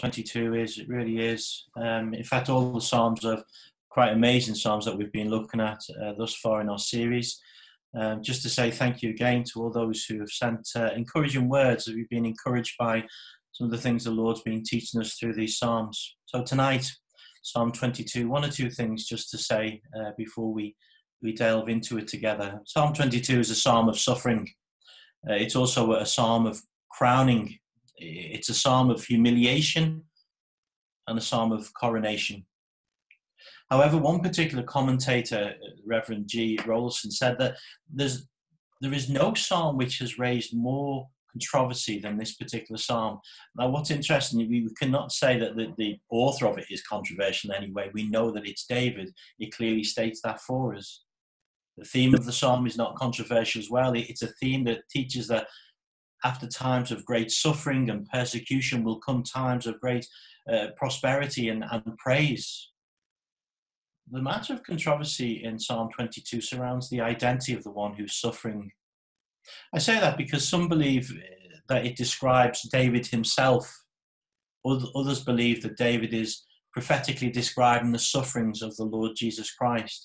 22 is. It really is. In fact, all the Psalms are quite amazing Psalms that we've been looking at thus far in our series. Just to say thank you again to all those who have sent encouraging words. We've been encouraged by some of the things the Lord's been teaching us through these Psalms. So tonight, Psalm 22, one or two things just to say before we delve into it together. Psalm 22 is a psalm of suffering. It's also a psalm of crowning. It's a psalm of humiliation and a psalm of coronation. However, one particular commentator, Reverend G. Rolson, said that there is no psalm which has raised more controversy than this particular psalm. Now, what's interesting, we cannot say that the author of it is controversial in any way. We know that it's David. It clearly states that for us. The theme of the psalm is not controversial as well. It's a theme that teaches that after times of great suffering and persecution will come times of great prosperity and praise. The matter of controversy in Psalm 22 surrounds the identity of the one who's suffering. I say that because some believe that it describes David himself. Others believe that David is prophetically describing the sufferings of the Lord Jesus Christ.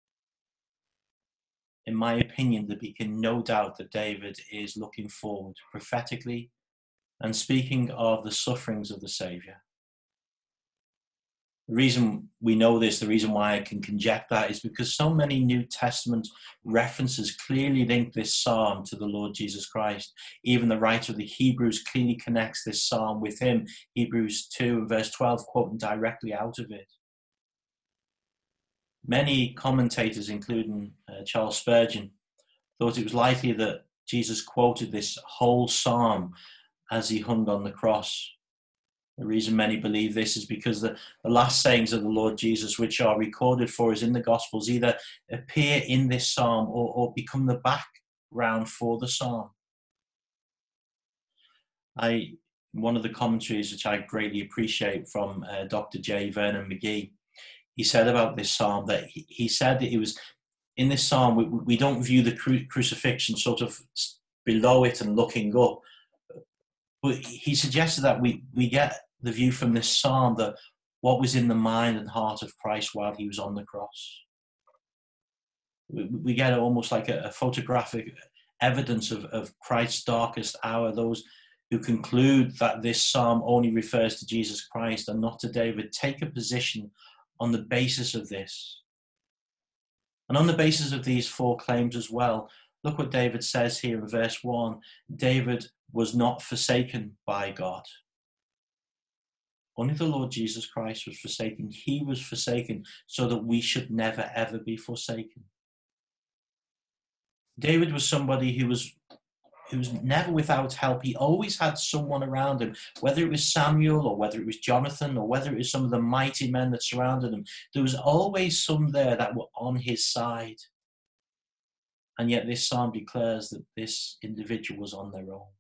In my opinion, there can no doubt that David is looking forward prophetically and speaking of the sufferings of the Saviour. The reason we know this, the reason why I can conject that, is because so many New Testament references clearly link this psalm to the Lord Jesus Christ. Even the writer of the Hebrews clearly connects this psalm with him. Hebrews 2 and verse 12, quoting directly out of it. Many commentators, including Charles Spurgeon, thought it was likely that Jesus quoted this whole psalm as he hung on the cross. The reason many believe this is because the last sayings of the Lord Jesus, which are recorded for us in the Gospels, either appear in this psalm or become the background for the psalm. One of the commentaries which I greatly appreciate from Dr. J. Vernon McGee, he said about this psalm that he said that it was in this psalm, we don't view the crucifixion sort of below it and looking up. But he suggested that we get the view from this psalm that what was in the mind and heart of Christ while he was on the cross. We get almost like a photographic evidence of Christ's darkest hour. Those who conclude that this psalm only refers to Jesus Christ and not to David take a position on the basis of this. And on the basis of these four claims as well, look what David says here in verse 1. David was not forsaken by God. Only the Lord Jesus Christ was forsaken. He was forsaken so that we should never, ever be forsaken. David was somebody who was never without help. He always had someone around him, whether it was Samuel or whether it was Jonathan or whether it was some of the mighty men that surrounded him. There was always some there that were on his side. And yet this psalm declares that this individual was on their own.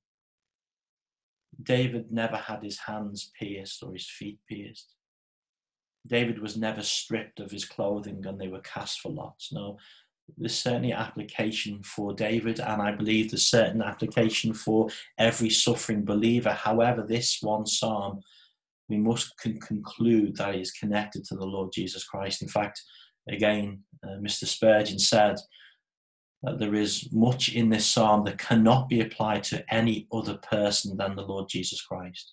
David never had his hands pierced or his feet pierced. David was never stripped of his clothing and they were cast for lots. No, there's certainly application for David, and I believe there's certain application for every suffering believer. However, this one psalm, we must conclude that it is connected to the Lord Jesus Christ. In fact, again, Mr. Spurgeon said that there is much in this psalm that cannot be applied to any other person than the Lord Jesus Christ.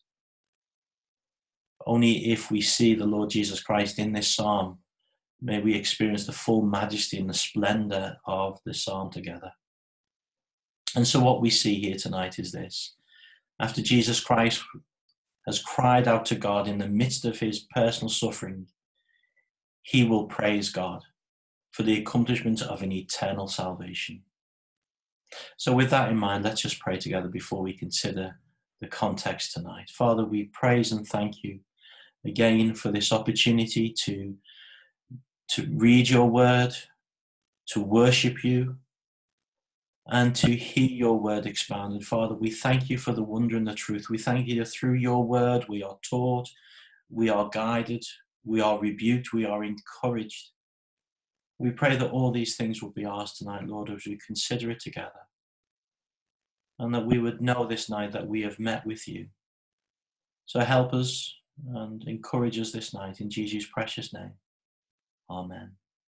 Only if we see the Lord Jesus Christ in this psalm may we experience the full majesty and the splendor of the psalm together. And so what we see here tonight is this. After Jesus Christ has cried out to God in the midst of his personal suffering, he will praise God for the accomplishment of an eternal salvation. So with that in mind, let's just pray together before we consider the context tonight. Father, we praise and thank you again for this opportunity to read your word, to worship you, and to hear your word expounded. Father, we thank you for the wonder and the truth. We thank you that through your word we are taught, we are guided, we are rebuked, we are encouraged. We pray that all these things will be ours tonight, Lord, as we consider it together. And that we would know this night that we have met with you. So help us and encourage us this night in Jesus' precious name. Amen.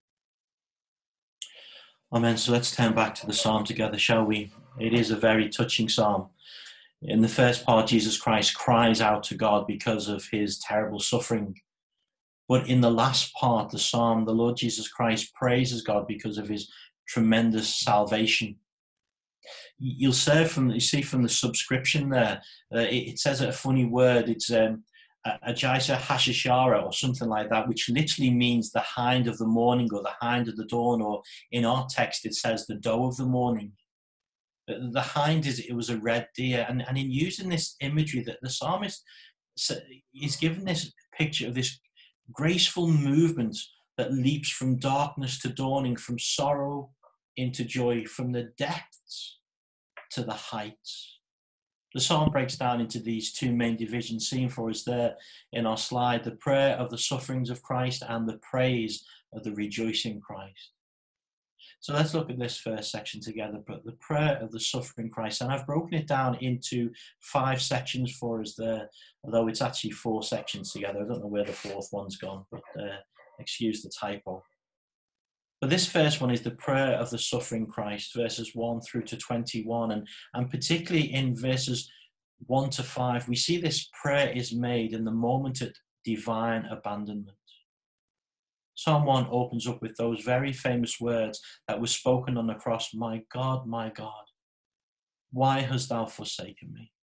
Amen. So let's turn back to the psalm together, shall we? It is a very touching psalm. In the first part, Jesus Christ cries out to God because of his terrible suffering. But in the last part, the psalm, the Lord Jesus Christ praises God because of his tremendous salvation. You see from the subscription there, it says a funny word. It's Ajaisa Hashishara or something like that, which literally means the hind of the morning or the hind of the dawn, or in our text it says the doe of the morning. The hind it was a red deer, and in using this imagery, that the psalmist is given this picture of this graceful movement that leaps from darkness to dawning, from sorrow into joy, from the depths to the heights. The psalm breaks down into these two main divisions seen for us there in our slide: the prayer of the sufferings of Christ and the praise of the rejoicing Christ. So let's look at this first section together, but the prayer of the suffering Christ. And I've broken it down into 5 sections for us there, although it's actually 4 sections together. I don't know where the 4th one's gone, but excuse the typo. But this first one is the prayer of the suffering Christ, verses 1 through to 21. And particularly in verses 1 to 5, we see this prayer is made in the moment of divine abandonment. Psalm 1 opens up with those very famous words that were spoken on the cross: my God, why hast thou forsaken me?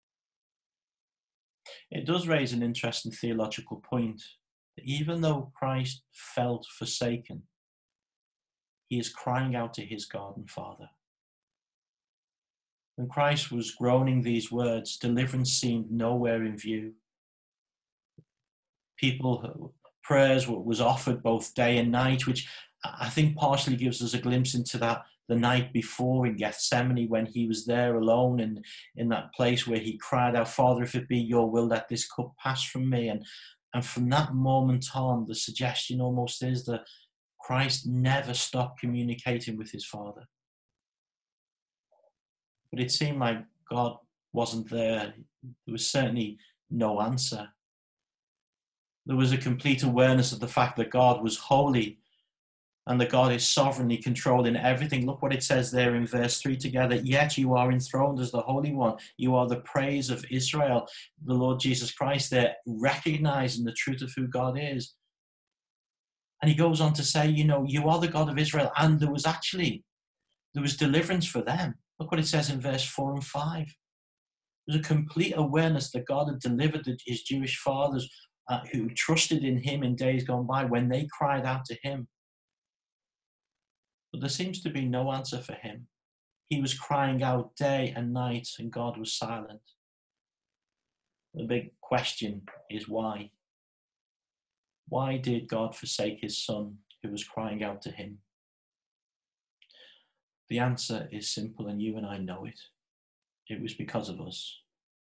It does raise an interesting theological point, that even though Christ felt forsaken, he is crying out to his God and Father. When Christ was groaning these words, deliverance seemed nowhere in view. Prayers was offered both day and night, which I think partially gives us a glimpse into that the night before in Gethsemane, when he was there alone in that place where he cried out, Father, if it be your will, let this cup pass from me. And from that moment on, the suggestion almost is that Christ never stopped communicating with his Father. But it seemed like God wasn't there. There was certainly no answer. There was a complete awareness of the fact that God was holy and that God is sovereignly controlling everything. Look what it says there in verse 3 together. Yet you are enthroned as the Holy One. You are the praise of Israel. The Lord Jesus Christ there, recognizing the truth of who God is. And he goes on to say, you are the God of Israel. And there was deliverance for them. Look what it says in verse 4 and 5. There's a complete awareness that God had delivered his Jewish fathers who trusted in him in days gone by when they cried out to him. But there seems to be no answer for him. He was crying out day and night, and God was silent. The big question is why? Why did God forsake his Son who was crying out to him? The answer is simple, and you and I know it. It was because of us.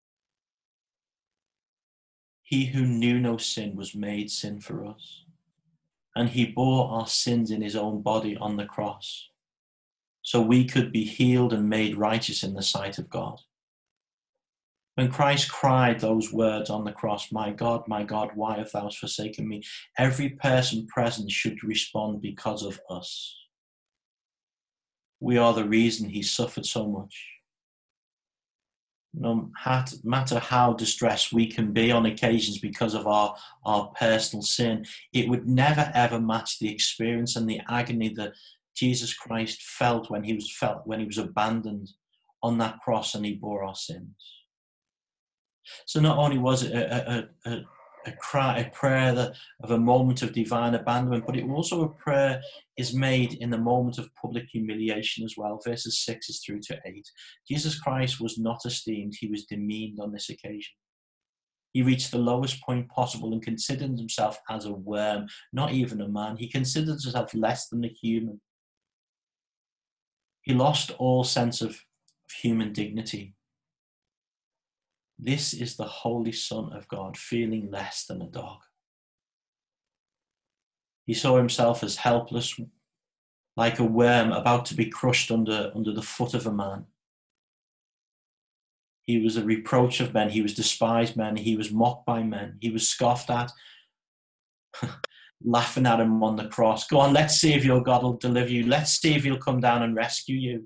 He who knew no sin was made sin for us, and he bore our sins in his own body on the cross, so we could be healed and made righteous in the sight of God. When Christ cried those words on the cross, my God, why hast thou forsaken me? Every person present should respond because of us. We are the reason he suffered so much. No matter how distressed we can be on occasions because of our personal sin, it would never ever match the experience and the agony that Jesus Christ felt when he was abandoned on that cross and he bore our sins. So not only was it a prayer of a moment of divine abandonment, but it also a prayer is made in the moment of public humiliation as well. Verses 6 through to 8. Jesus Christ was not esteemed, he was demeaned on this occasion. He reached the lowest point possible and considered himself as a worm, not even a man. He considered himself less than a human. He lost all sense of human dignity. This is the Holy Son of God, feeling less than a dog. He saw himself as helpless, like a worm about to be crushed under the foot of a man. He was a reproach of men. He was despised men. He was mocked by men. He was scoffed at, laughing at him on the cross. Go on, let's see if your God will deliver you. Let's see if he'll come down and rescue you.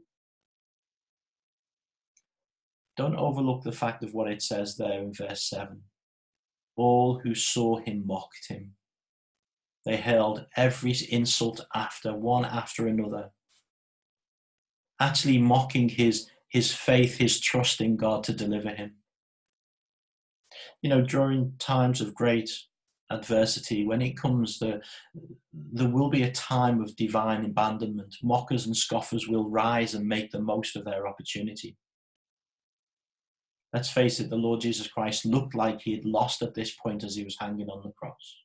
Don't overlook the fact of what it says there in verse 7. All who saw him mocked him. They hurled every insult one after another, actually mocking his faith, his trust in God to deliver him. You know, during times of great adversity, when it comes, there will be a time of divine abandonment. Mockers and scoffers will rise and make the most of their opportunity. Let's face it, the Lord Jesus Christ looked like he had lost at this point as he was hanging on the cross.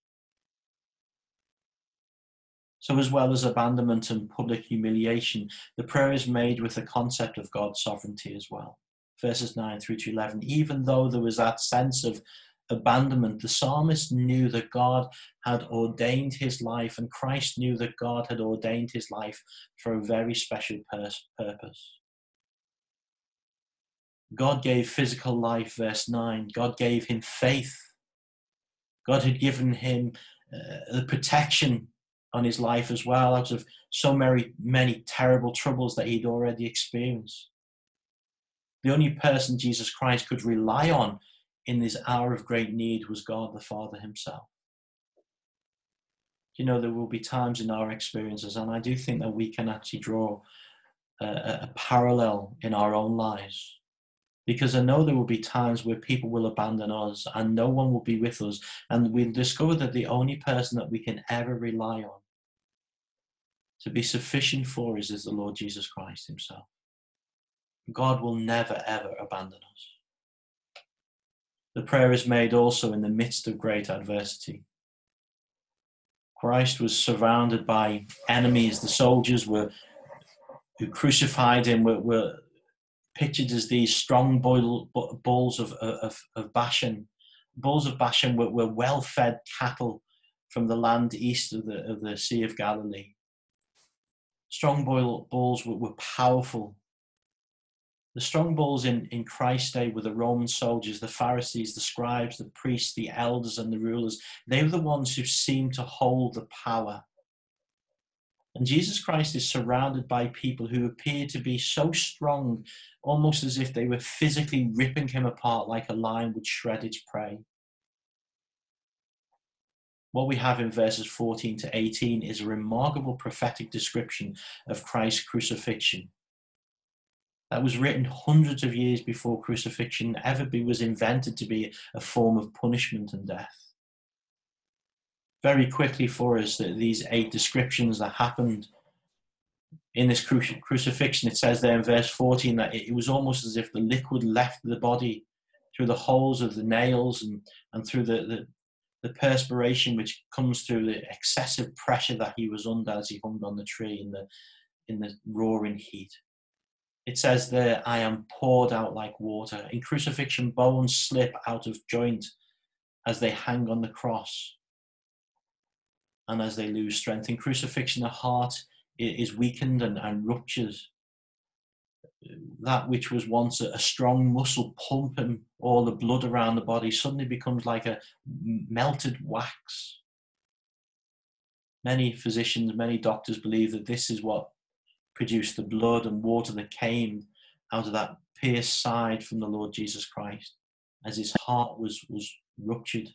So as well as abandonment and public humiliation, the prayer is made with the concept of God's sovereignty as well. Verses 9 through to 11, even though there was that sense of abandonment, the psalmist knew that God had ordained his life, and Christ knew that God had ordained his life for a very special purpose. God gave physical life, verse 9. God gave him faith. God had given him the protection on his life as well, out of so many terrible troubles that he'd already experienced. The only person Jesus Christ could rely on in this hour of great need was God the Father himself. You know, there will be times in our experiences, and I do think that we can actually draw a parallel in our own lives. Because I know there will be times where people will abandon us and no one will be with us. And we'll discover that the only person that we can ever rely on to be sufficient for us is the Lord Jesus Christ himself. God will never, ever abandon us. The prayer is made also in the midst of great adversity. Christ was surrounded by enemies. The soldiers who crucified him were pictured as these strong bulls of Bashan. Bulls of Bashan were well-fed cattle from the land east of the Sea of Galilee. Strong bulls were powerful. The strong bulls in Christ's day were the Roman soldiers, the Pharisees, the scribes, the priests, the elders, and the rulers. They were the ones who seemed to hold the power. And Jesus Christ is surrounded by people who appear to be so strong, almost as if they were physically ripping him apart like a lion would shred its prey. What we have in verses 14 to 18 is a remarkable prophetic description of Christ's crucifixion. That was written hundreds of years before crucifixion was invented to be a form of punishment and death. Very quickly for us, these 8 descriptions that happened in this crucifixion, it says there in verse 14 that it was almost as if the liquid left the body through the holes of the nails and through the perspiration which comes through the excessive pressure that he was under as he hung on the tree in the roaring heat. It says there, I am poured out like water. In crucifixion, bones slip out of joint as they hang on the cross and as they lose strength. In crucifixion, the heart is weakened and ruptures. That which was once a strong muscle pumping all the blood around the body suddenly becomes like a melted wax. Many physicians, many doctors believe that this is what produced the blood and water that came out of that pierced side from the Lord Jesus Christ as his heart was ruptured.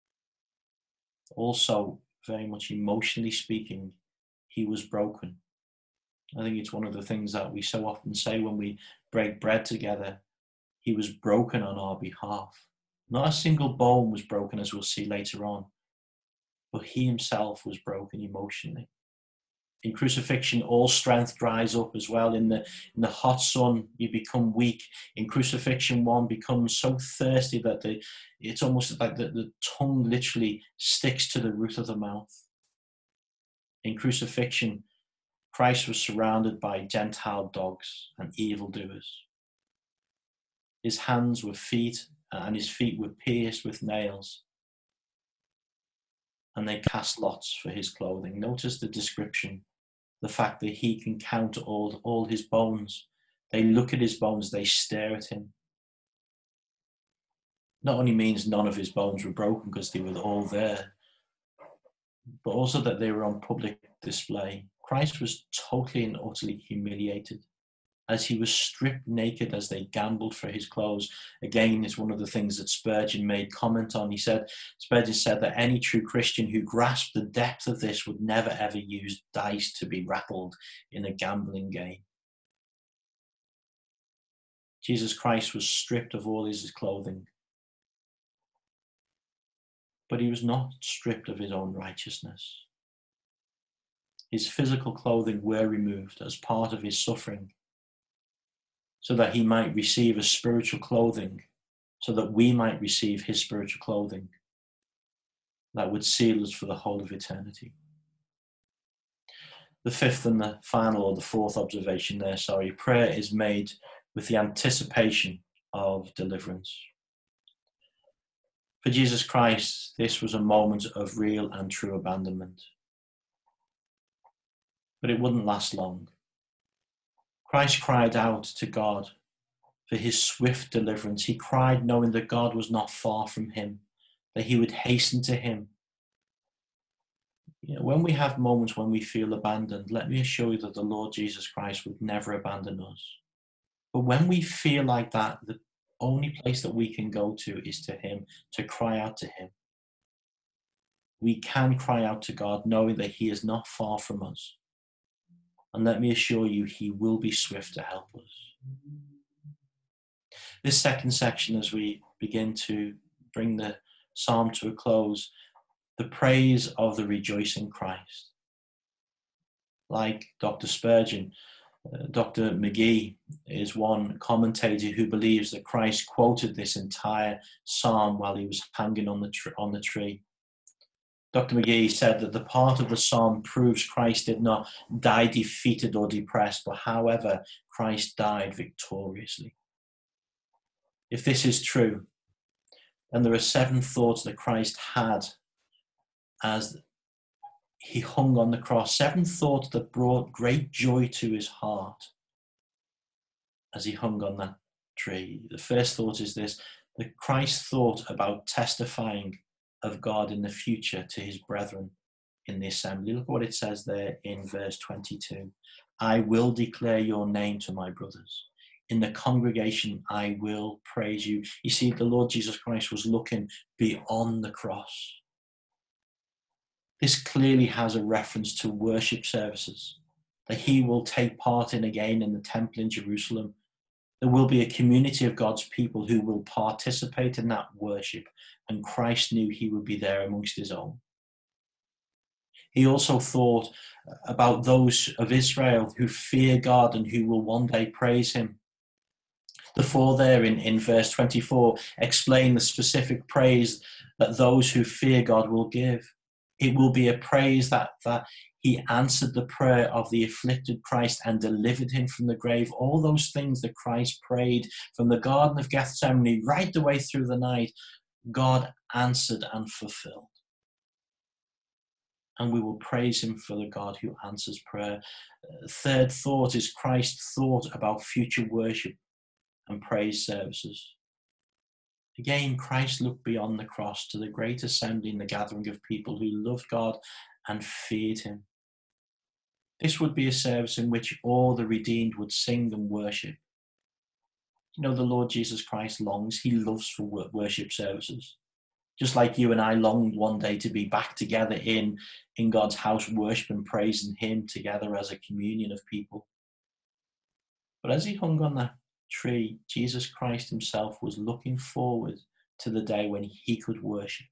Also, very much emotionally speaking, he was broken. I think it's one of the things that we so often say when we break bread together. He was broken on our behalf. Not a single bone was broken, as we'll see later on, but he himself was broken emotionally. In crucifixion, all strength dries up as well. In the hot sun, you become weak. In crucifixion, one becomes so thirsty that it's almost like the tongue literally sticks to the roof of the mouth. In crucifixion, Christ was surrounded by Gentile dogs and evildoers. His hands were feet, and his feet were pierced with nails, and they cast lots for his clothing. Notice the description. The fact that he can count all his bones. They look at his bones, they stare at him. not only means none of his bones were broken because they were all there, but also that they were on public display. Christ was totally and utterly humiliated as he was stripped naked as they gambled for his clothes. Again, it's one of the things that Spurgeon made comment on. Spurgeon said that any true Christian who grasped the depth of this would never ever use dice to be rattled in a gambling game. Jesus Christ was stripped of all his clothing, but he was not stripped of his own righteousness. His physical clothing were removed as part of his suffering, so that he might receive a spiritual clothing, so that we might receive his spiritual clothing that would seal us for the whole of eternity. The fifth and the final, or the fourth observation there, prayer is made with the anticipation of deliverance. For Jesus Christ, this was a moment of real and true abandonment. But it wouldn't last long. Christ cried out to God for his swift deliverance. He cried knowing that God was not far from him, that he would hasten to him. When we have moments when we feel abandoned, let me assure you that the Lord Jesus Christ would never abandon us. But when we feel like that, the only place that we can go to is to him, to cry out to him. We can cry out to God knowing that he is not far from us. And let me assure you, he will be swift to help us. This second section, as we begin to bring the psalm to a close, the praise of the rejoicing Christ. Like Dr. Spurgeon, Dr. McGee is one commentator who believes that Christ quoted this entire psalm while he was hanging on the tree. Dr. McGee said that the part of the psalm proves Christ did not die defeated or depressed, but however, Christ died victoriously. If this is true, then there are 7 thoughts that Christ had as he hung on the cross, 7 thoughts that brought great joy to his heart as he hung on that tree. The first thought is this: that Christ thought about testifying of God in the future to his brethren in the assembly. Look at what it says there in verse 22. I will declare your name to my brothers. In the congregation, I will praise you. You see, the Lord Jesus Christ was looking beyond the cross. This clearly has a reference to worship services that he will take part in again in the temple in Jerusalem. There will be a community of God's people who will participate in that worship, and Christ knew he would be there amongst his own. He also thought about those of Israel who fear God and who will one day praise him. The 4 there in verse 24 explain the specific praise that those who fear God will give. It will be a praise that he answered the prayer of the afflicted Christ and delivered him from the grave. All those things that Christ prayed from the Garden of Gethsemane right the way through the night, God answered and fulfilled. And we will praise him for the God who answers prayer. Third thought is Christ thought about future worship and praise services. Again, Christ looked beyond the cross to the great assembly and the gathering of people who loved God and feared him. This would be a service in which all the redeemed would sing and worship. The Lord Jesus Christ longs, he loves for worship services. Just like you and I longed one day to be back together in God's house, worship and praising him together as a communion of people. But as he hung on that tree, Jesus Christ himself was looking forward to the day when he could worship.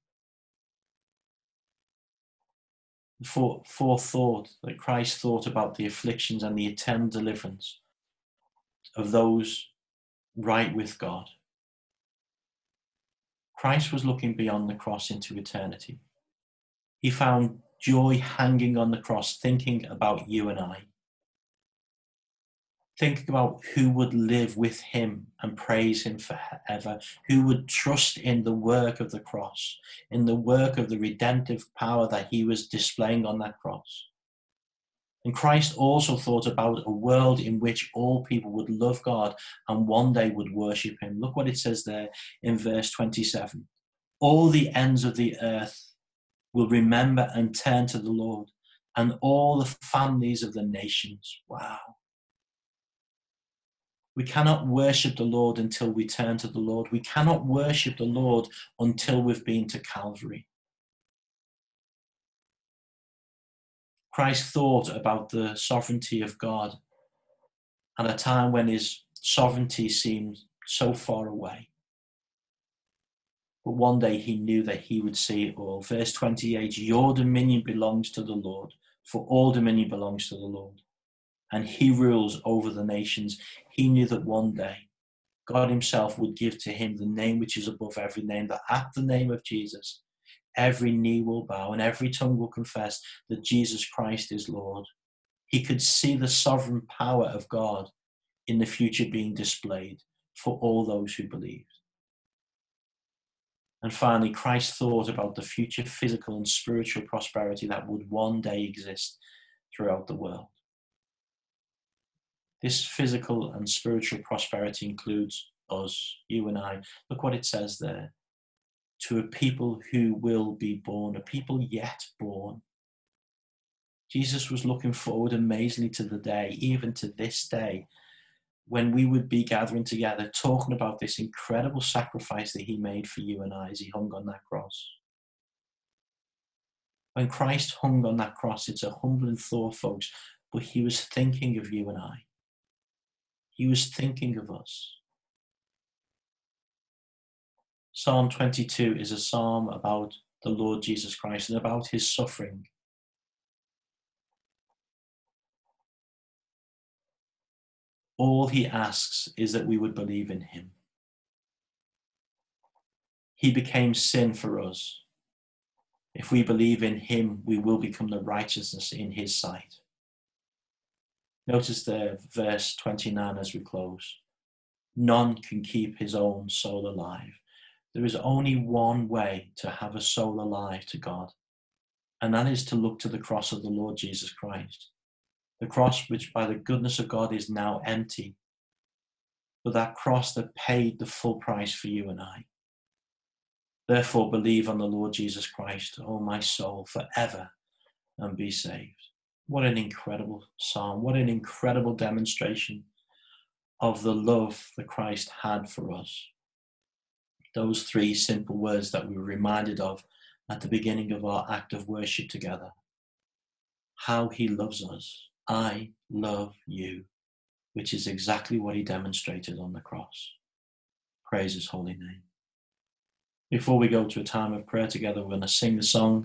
The fourth thought, that Christ thought about the afflictions and the eternal deliverance of those right with God. Christ was looking beyond the cross into eternity. He found joy hanging on the cross, thinking about you and I. Think about who would live with him and praise him forever, who would trust in the work of the cross, in the work of the redemptive power that he was displaying on that cross. And Christ also thought about a world in which all people would love God and one day would worship him. Look what it says there in verse 27. All the ends of the earth will remember and turn to the Lord, and all the families of the nations. Wow. We cannot worship the Lord until we turn to the Lord. We cannot worship the Lord until we've been to Calvary. Christ thought about the sovereignty of God at a time when his sovereignty seemed so far away. But one day he knew that he would see it all. Verse 28, your dominion belongs to the Lord, for all dominion belongs to the Lord. And he rules over the nations. He knew that one day God himself would give to him the name which is above every name, that at the name of Jesus, every knee will bow and every tongue will confess that Jesus Christ is Lord. He could see the sovereign power of God in the future being displayed for all those who believed. And finally, Christ thought about the future physical and spiritual prosperity that would one day exist throughout the world. This physical and spiritual prosperity includes us, you and I. Look what it says there. To a people who will be born, a people yet born. Jesus was looking forward amazingly to the day, even to this day, when we would be gathering together, talking about this incredible sacrifice that he made for you and I as he hung on that cross. When Christ hung on that cross, it's a humbling thought, folks, but he was thinking of you and I. He was thinking of us. Psalm 22 is a psalm about the Lord Jesus Christ and about his suffering. All he asks is that we would believe in him. He became sin for us. If we believe in him, we will become the righteousness in his sight. Notice there, verse 29 as we close. None can keep his own soul alive. There is only one way to have a soul alive to God, and that is to look to the cross of the Lord Jesus Christ. The cross which by the goodness of God is now empty, but that cross that paid the full price for you and I. Therefore believe on the Lord Jesus Christ, O my soul, forever, and be saved. What an incredible psalm. What an incredible demonstration of the love that Christ had for us. Those three simple words that we were reminded of at the beginning of our act of worship together. How he loves us. I love you, which is exactly what he demonstrated on the cross. Praise his holy name. Before we go to a time of prayer together, we're going to sing the song